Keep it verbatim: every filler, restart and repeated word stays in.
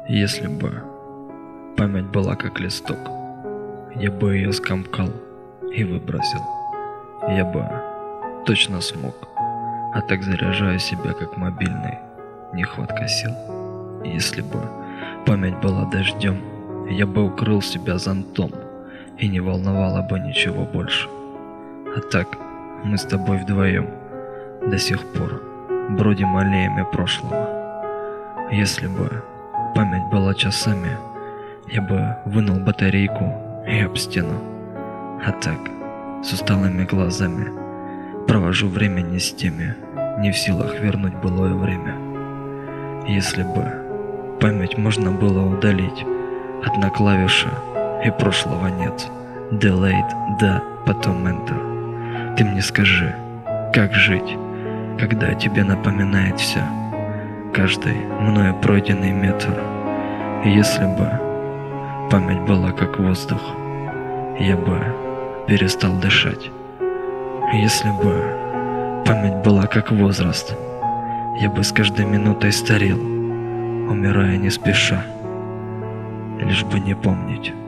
Если бы память была как листок, я бы ее скомкал и выбросил. Я бы точно смог, а так заряжаю себя как мобильный, нехватка сил. Если бы память была дождем, я бы укрыл себя зонтом и не волновало бы ничего больше. А так мы с тобой вдвоем до сих пор бродим аллеями прошлого. Если бы память была часами, я бы вынул батарейку и об стену. А так, с усталыми глазами, провожу время не с теми, не в силах вернуть былое время. Если бы память можно было удалить, одна клавиша и прошлого нет. Delayed, да, потом Enter. Ты мне скажи, как жить, когда тебе напоминает все, каждый мною пройденный метр. Если бы память была как воздух, я бы перестал дышать. Если бы память была как возраст, я бы с каждой минутой старел, умирая не спеша, лишь бы не помнить.